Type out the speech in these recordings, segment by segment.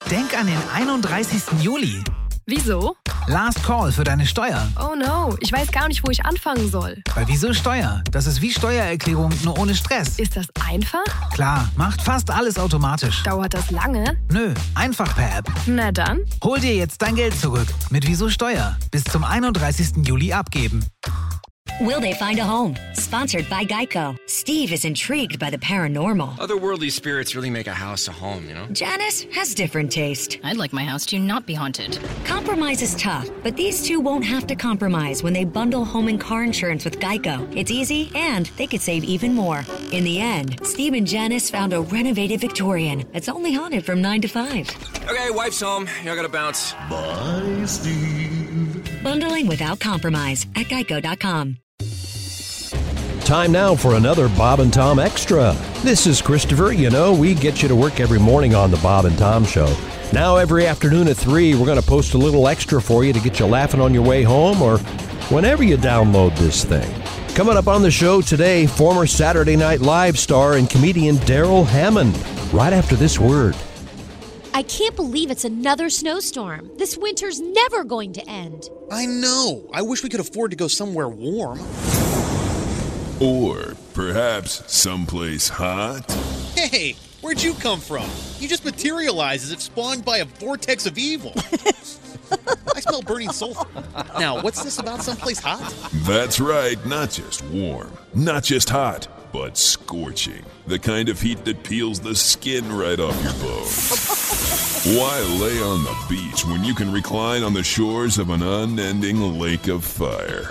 Denk an den 31. Juli. Wieso? Last Call für deine Steuer. Oh no, ich weiß gar nicht, wo ich anfangen soll. Bei Wieso Steuer? Das ist wie Steuererklärung, nur ohne Stress. Ist das einfach? Klar, macht fast alles automatisch. Dauert das lange? Nö, einfach per App. Na dann. Hol dir jetzt dein Geld zurück mit Wieso Steuer. Bis zum 31. Juli abgeben. Will they find a home? Sponsored by Geico. Steve is intrigued by the paranormal. Otherworldly spirits really make a house a home, you know? Janice has different taste. I'd like my house to not be haunted. Compromise is tough, but these two won't have to compromise when they bundle home and car insurance with Geico. It's easy, and they could save even more. In the end, Steve and Janice found a renovated Victorian that's only haunted from 9 to 5. Okay, wife's home. I gotta bounce. Bye, Steve. Bundling without compromise at geico.com. Time now for another Bob and Tom Extra. This is Christopher. You know, we get you to work every morning on the Bob and Tom Show. Now every afternoon at 3, we're going to post a little extra for you to get you laughing on your way home or whenever you download this thing. Coming up on the show today, former Saturday Night Live star and comedian Darrell Hammond. Right after this word. I can't believe it's another snowstorm. This winter's never going to end. I know. I wish we could afford to go somewhere warm. Or perhaps someplace hot. Hey, where'd you come from? You just materialized as if spawned by a vortex of evil. I smell burning sulfur. Now, what's this about someplace hot? That's right, not just warm, not just hot, but scorching. The kind of heat that peels the skin right off your bones. Why lay on the beach when you can recline on the shores of an unending lake of fire?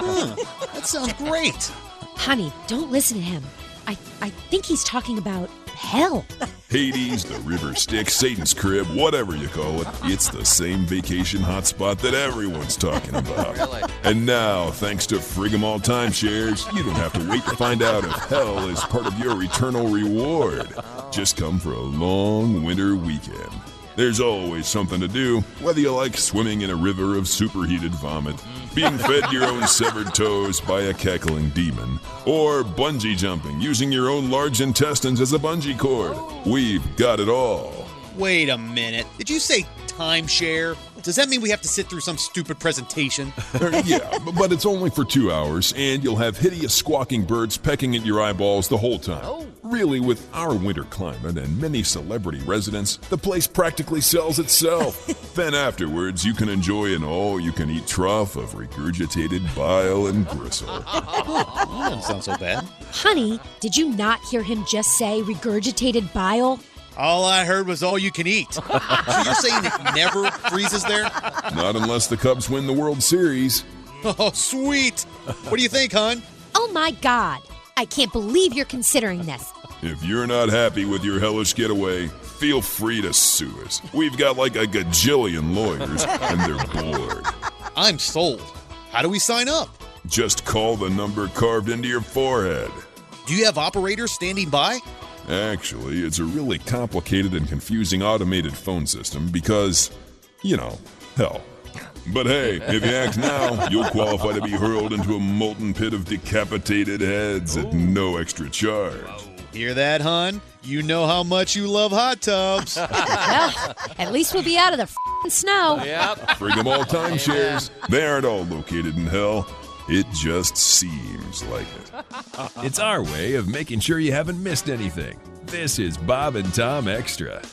That sounds great. Honey, don't listen to him. I think he's talking about hell. Hades, the river Styx, Satan's crib, whatever you call it, it's the same vacation hotspot that everyone's talking about. Really? And now, thanks to Frigamall Timeshares, you don't have to wait to find out if hell is part of your eternal reward. Just come for a long winter weekend. There's always something to do, whether you like swimming in a river of superheated vomit, being fed your own severed toes by a cackling demon, or bungee jumping using your own large intestines as a bungee cord. We've got it all. Wait a minute. Did you say timeshare? Does that mean we have to sit through some stupid presentation? Yeah, but it's only for 2 hours, and you'll have hideous squawking birds pecking at your eyeballs the whole time. Really, with our winter climate and many celebrity residents, the place practically sells itself. Then afterwards, you can enjoy an all-you-can-eat trough of regurgitated bile and gristle. That doesn't sound so bad. Honey, did you not hear him just say regurgitated bile? All I heard was all you can eat. So you're saying it never freezes there? Not unless the Cubs win the World Series. Oh, sweet. What do you think, hon? Oh my God. I can't believe you're considering this. If you're not happy with your hellish getaway, feel free to sue us. We've got like a gajillion lawyers, and they're bored. I'm sold. How do we sign up? Just call the number carved into your forehead. Do you have operators standing by? Actually, it's a really complicated and confusing automated phone system because, you know, hell. But hey, if you act now, you'll qualify to be hurled into a molten pit of decapitated heads at no extra charge. Hear that, hon? You know how much you love hot tubs. Well, at least we'll be out of the snow. Yep. Frigamall Timeshares, they aren't all located in hell. It just seems like it. It's our way of making sure you haven't missed anything. This is Bob and Tom Extra.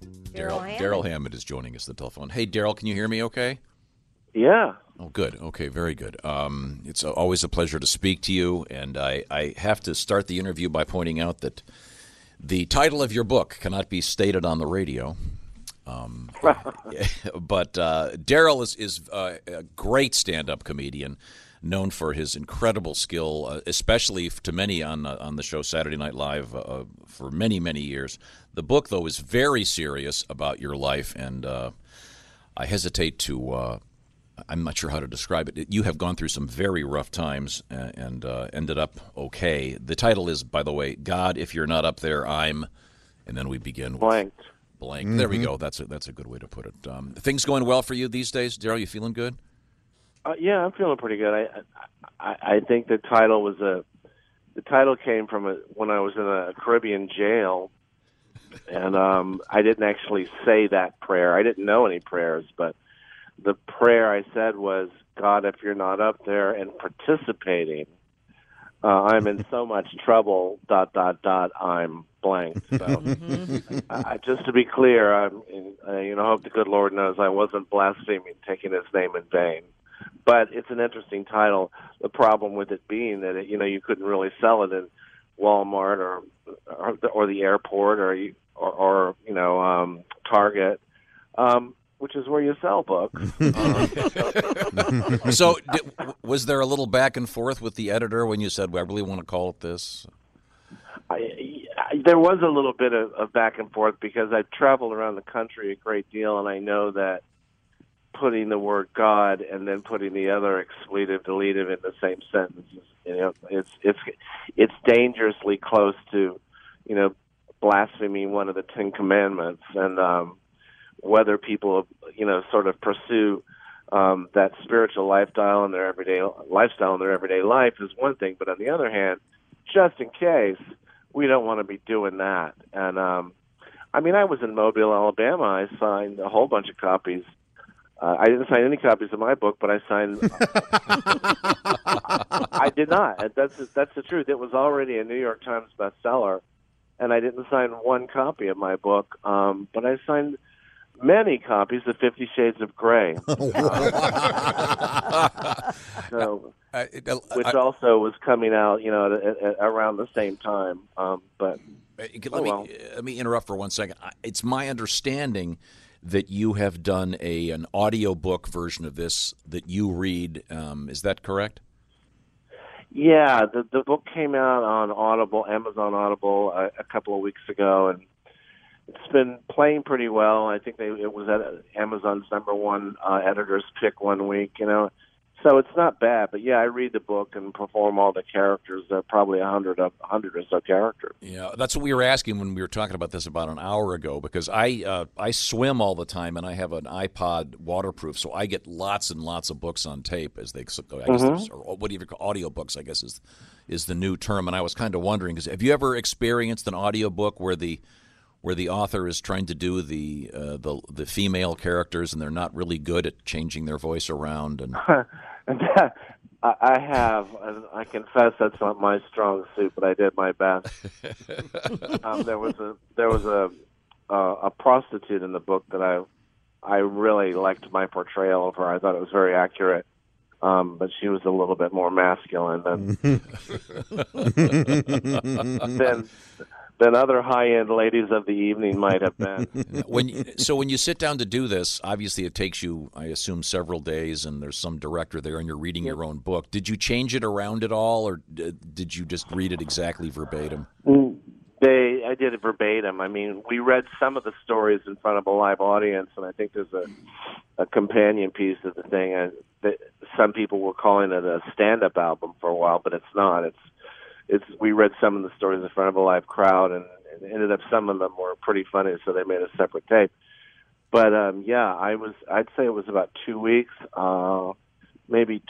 Darrell Hammond is joining us on the telephone. Hey, Darrell, can you hear me okay? Yeah. Oh, good. Okay, very good. It's always a pleasure to speak to you, and I have to start the interview by pointing out that the title of your book cannot be stated on the radio. But Darrell is a great stand-up comedian, known for his incredible skill, especially to many on the show Saturday Night Live for many, many years. The book, though, is very serious about your life, and I hesitate to I'm not sure how to describe it. You have gone through some very rough times and ended up okay. The title is, by the way, God, If You're Not Up There, I'm, and then we begin with blank. Mm-hmm. There we go. That's a good way to put it. Things going well for you these days, Darrell? You feeling good? Yeah, I'm feeling pretty good. I think the title was the title came from when I was in a Caribbean jail, I didn't actually say that prayer. I didn't know any prayers, but the prayer I said was, God, if you're not up there and participating, I'm in so much trouble, ... I'm blank. So, just to be clear, I hope the good Lord knows I wasn't blaspheming, taking his name in vain. But it's an interesting title. The problem with it being that you couldn't really sell it in Walmart or the airport or Target, which is where you sell books. So, was there a little back and forth with the editor when you said, "I really want to call it this"? There was a little bit of back and forth because I've traveled around the country a great deal, and I know that putting the word God and then putting the other expletive, deletive in the same sentence, it's dangerously close to, blaspheming one of the Ten Commandments, and whether people, sort of pursue that spiritual lifestyle in their everyday life is one thing, but on the other hand, just in case, we don't want to be doing that. And I was in Mobile, Alabama. I signed a whole bunch of copies. I didn't sign any copies of my book, but I signed. I did not. That's the truth. It was already a New York Times bestseller, and I didn't sign one copy of my book. But I signed many copies of 50 Shades of Grey, which also was coming out, at around the same time. Let me interrupt for 1 second. It's my understanding that you have done an audiobook version of this that you read. Is that correct? Yeah, the book came out on Audible, Amazon Audible, a couple of weeks ago, and it's been playing pretty well. I think it was at Amazon's #1 editor's pick one week, So it's not bad, but yeah, I read the book and perform all the characters. There are probably 100 or so characters. Yeah, that's what we were asking when we were talking about this about an hour ago, because I swim all the time and I have an iPod waterproof, so I get lots and lots of books on tape, as they, or what do you call audiobooks? I guess is the new term. And I was kind of wondering, because have you ever experienced an audiobook where the author is trying to do the female characters and they're not really good at changing their voice around? And I have. I confess that's not my strong suit, but I did my best. There was a prostitute in the book that I really liked my portrayal of her. I thought it was very accurate. But she was a little bit more masculine than other high-end ladies of the evening might have been. When you sit down to do this, obviously it takes you, I assume, several days, and there's some director there, and you're reading your own book. Did you change it around at all, or did you just read it exactly verbatim? I did it verbatim. We read some of the stories in front of a live audience, and I think there's a companion piece of the thing. Some people were calling it a stand-up album for a while, but it's not. We read some of the stories in front of a live crowd, and it ended up some of them were pretty funny, so they made a separate tape. But I'd say it was about 2 weeks, maybe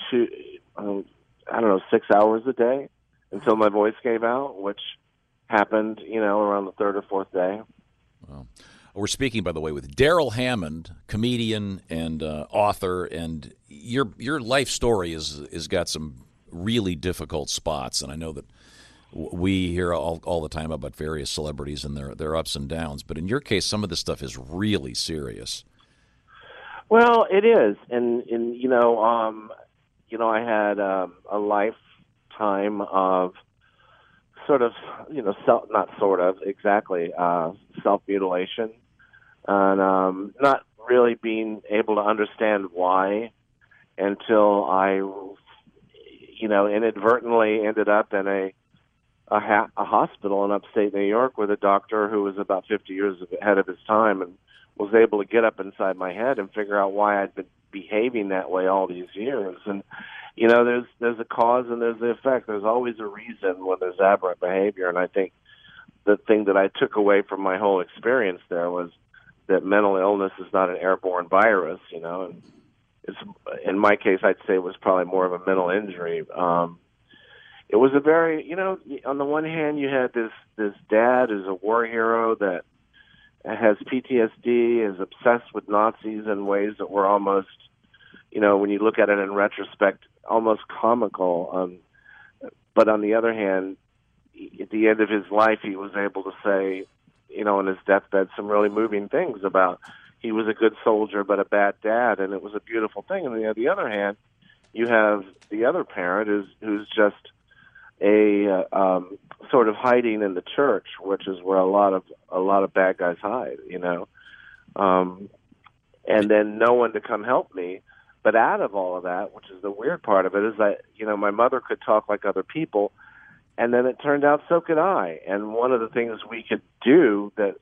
6 hours a day until my voice gave out, which happened, around the third or fourth day. Wow. We're speaking, by the way, with Darrell Hammond, comedian and author, and your life story is got some really difficult spots, and I know that we hear all the time about various celebrities and their ups and downs, but in your case, some of this stuff is really serious. Well, it is, and I had a lifetime of self-mutilation, and not really being able to understand why until I, inadvertently ended up in a hospital in upstate New York with a doctor who was about 50 years ahead of his time and was able to get up inside my head and figure out why I'd been behaving that way all these years. And, there's a cause and there's the effect. There's always a reason when there's aberrant behavior. And I think the thing that I took away from my whole experience there was that mental illness is not an airborne virus, and it's, in my case, I'd say it was probably more of a mental injury. It was a very, on the one hand, you had this dad who's a war hero that has PTSD, is obsessed with Nazis in ways that were almost, when you look at it in retrospect, almost comical. But on the other hand, at the end of his life, he was able to say, on his deathbed, some really moving things about he was a good soldier but a bad dad, and it was a beautiful thing. And on the other hand, you have the other parent who's just a sort of hiding in the church, which is where a lot of bad guys hide, and then no one to come help me. But out of all of that, which is the weird part of it, is that my mother could talk like other people, and then it turned out so could I. And one of the things we could do that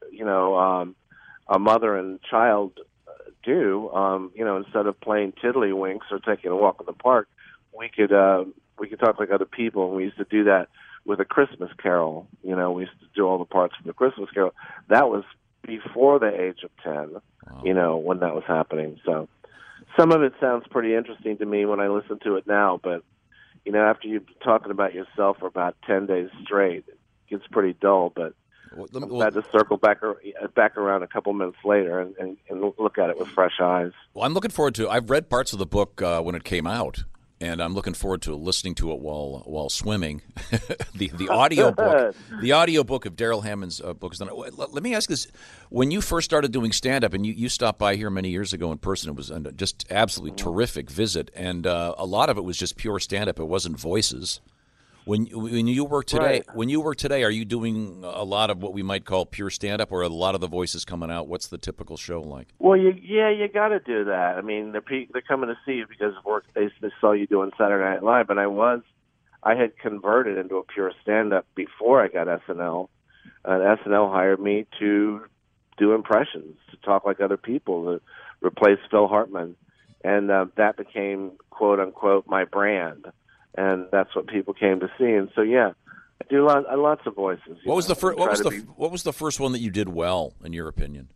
a mother and child do, instead of playing tiddlywinks or taking a walk in the park, we could talk like other people. And we used to do that with A Christmas Carol. We used to do all the parts from The Christmas Carol. That was before the age of 10, wow. When that was happening. So some of it sounds pretty interesting to me when I listen to it now, but after you've been talking about yourself for about 10 days straight, it gets pretty dull. But I'm glad to circle back around a couple minutes later and look at it with fresh eyes. Well, I'm looking forward to. I've read parts of the book when it came out, and I'm looking forward to listening to it while swimming. the audio book of Darrell Hammond's book is done. Let me ask this: when you first started doing stand up, and you stopped by here many years ago in person, it was just absolutely terrific visit, and a lot of it was just pure stand up. It wasn't voices. When you work today, right. Are you doing a lot of what we might call pure stand-up, or are a lot of the voices coming out? What's the typical show like? Well, you got to do that. I mean, they're coming to see you because of work they saw you doing Saturday Night Live, and I had converted into a pure stand-up before I got SNL. SNL hired me to do impressions, to talk like other people, to replace Phil Hartman, and that became quote unquote my brand. And that's what people came to see. And so, I do lots of voices. What was the first one that you did well, in your opinion?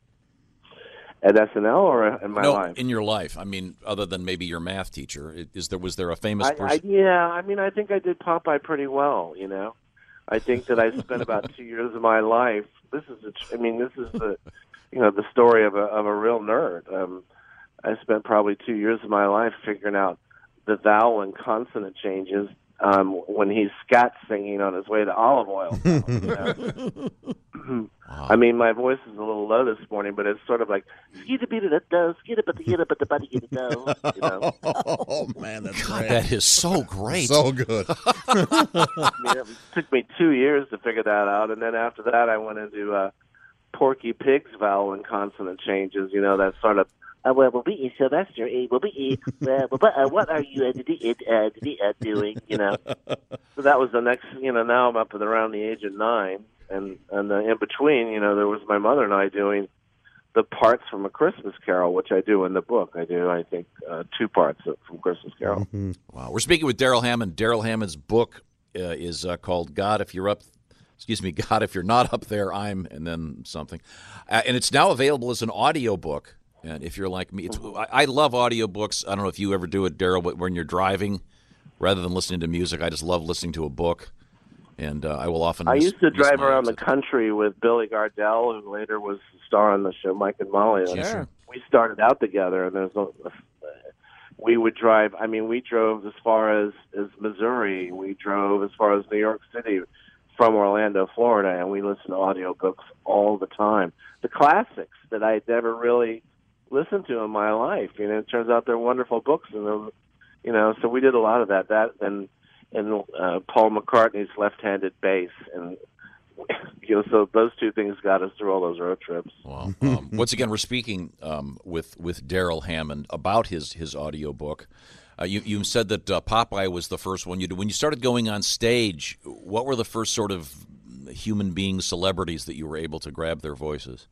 At SNL or in my life? In your life. I mean, other than maybe your math teacher, was there a famous person? I think I did Popeye pretty well. I think that I spent about 2 years of my life. This is the the story of a real nerd. I spent probably 2 years of my life figuring out the vowel and consonant changes when he's scat singing on his way to Olive Oil. Wow. I mean, my voice is a little low this morning, but it's sort of like Oh man, that's great. That is so great, so good. It took me 2 years to figure that out, and then after that, I went into Porky Pig's vowel and consonant changes. That sort of. Well, be Sylvester. What are you doing? So that was the next. Now I'm up at around the age of 9, and in between, there was my mother and I doing the parts from A Christmas Carol, which I do in the book. I think 2 parts from Christmas Carol. Mm-hmm. Wow, we're speaking with Darrell Hammond. Darrell Hammond's book is called God, If You're Not Up There, I'm, and then something, and it's now available as an audio book. And if you're like me, I love audiobooks. I don't know if you ever do it, Darrell, but when you're driving, rather than listening to music, I just love listening to a book. And I will often. I used to drive around the country with Billy Gardell, who later was the star on the show Mike and Molly. Sure. We started out together, and we would drive. I mean, we drove as far as Missouri. We drove as far as New York City from Orlando, Florida, and we listened to audiobooks all the time. The classics that I had never really listened to in my life. It turns out they're wonderful books, and so we did a lot of that. That and Paul McCartney's Left-Handed Bass, and so those 2 things got us through all those road trips. Wow. Once again, we're speaking with Darrell Hammond about his audio book. You said that Popeye was the first one you did. When you started going on stage, what were the first sort of human being celebrities that you were able to grab their voices?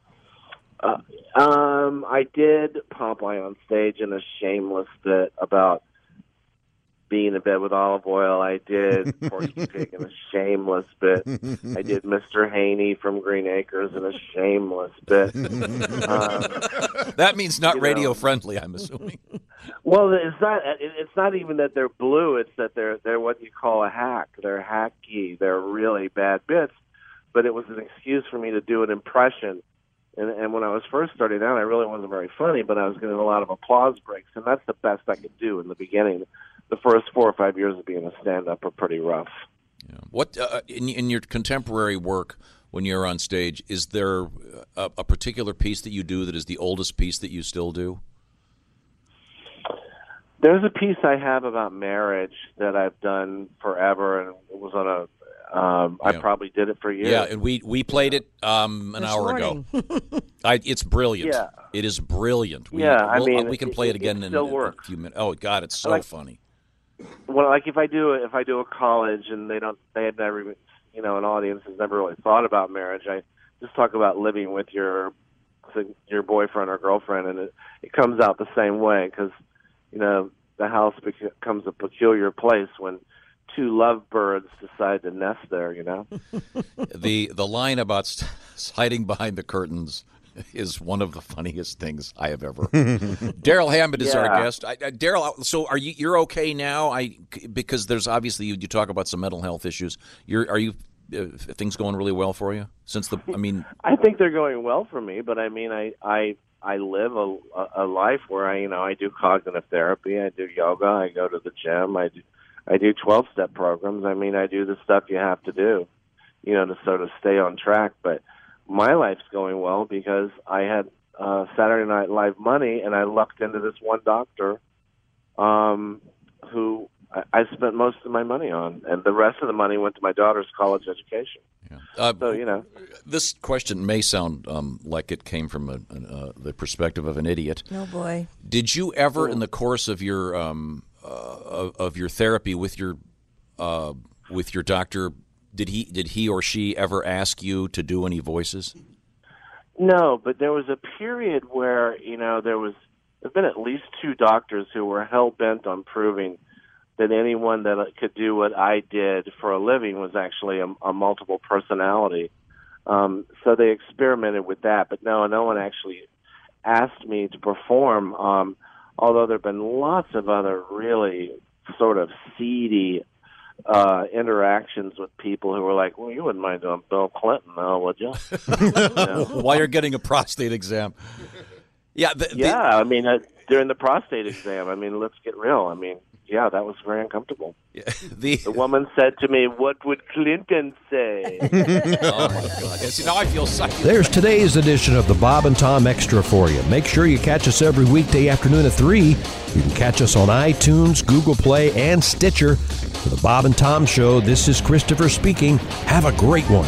I did Popeye on stage in a shameless bit about being in bed with Olive Oil. I did Porky Pig in a shameless bit. I did Mr. Haney from Green Acres in a shameless bit. That means not radio friendly, I'm assuming. Well, it's not even that they're blue. It's that they're what you call a hack. They're hacky. They're really bad bits. but it was an excuse for me to do an impression. And when I was first starting out, I really wasn't very funny, but I was getting a lot of applause breaks, and that's the best I could do in the beginning. The first 4 or 5 years of being a stand-up are pretty rough. Yeah. What in your contemporary work, when you're on stage, is there a particular piece that you do that is the oldest piece that you still do? There's a piece I have about marriage that I've done forever, and it was on a. I probably did it for years. Yeah, and we played it an hour ago. It's brilliant. Yeah. It is brilliant. We can play it again in a few minutes. Oh God, it's so funny. Well, like if I do a college and they had never, an audience has never really thought about marriage. I just talk about living with your boyfriend or girlfriend, and it comes out the same way because, the house becomes a peculiar place when two lovebirds decide to nest there, The line about hiding behind the curtains is one of the funniest things I have ever heard. Darrell Hammond is our guest. Darrell, so you're okay now? Because there's obviously you talk about some mental health issues. Are you things going really well for you I think they're going well for me, but I live a life where I do cognitive therapy, I do yoga, I go to the gym, I do 12-step programs. I do the stuff you have to do, to sort of stay on track. But my life's going well because I had Saturday Night Live money, and I lucked into this one doctor who I spent most of my money on, and the rest of the money went to my daughter's college education. Yeah. So, This question may sound like it came from the perspective of an idiot. Oh, boy. Did you ever, in the course of your therapy with your doctor, did he or she ever ask you to do any voices? No, but there was a period where there've been at least 2 doctors who were hell bent on proving that anyone that could do what I did for a living was actually a multiple personality. So they experimented with that, but no one actually asked me to perform. Although there have been lots of other really sort of seedy interactions with people who were like, well, you wouldn't mind doing Bill Clinton, though, would you? While you're getting a prostate exam. Yeah. During the prostate exam, let's get real. Yeah, that was very uncomfortable. Yeah, the woman said to me, "What would Clinton say?" Oh, my God. See, now I feel psyched. There's today's edition of the Bob and Tom Extra for you. Make sure you catch us every weekday afternoon at 3. You can catch us on iTunes, Google Play, and Stitcher. For the Bob and Tom Show, this is Christopher speaking. Have a great one.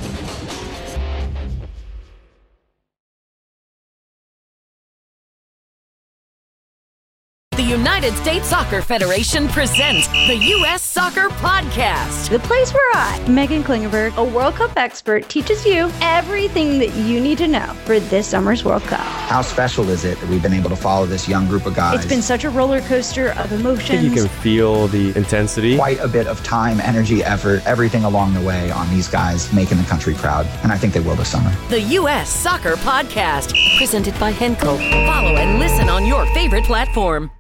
The United States Soccer Federation presents the U.S. Soccer Podcast. The place where I, Megan Klingenberg, a World Cup expert, teaches you everything that you need to know for this summer's World Cup. How special is it that we've been able to follow this young group of guys? It's been such a roller coaster of emotions. I think you can feel the intensity. Quite a bit of time, energy, effort, everything along the way on these guys making the country proud. And I think they will this summer. The U.S. Soccer Podcast, presented by Henkel. Follow and listen on your favorite platform.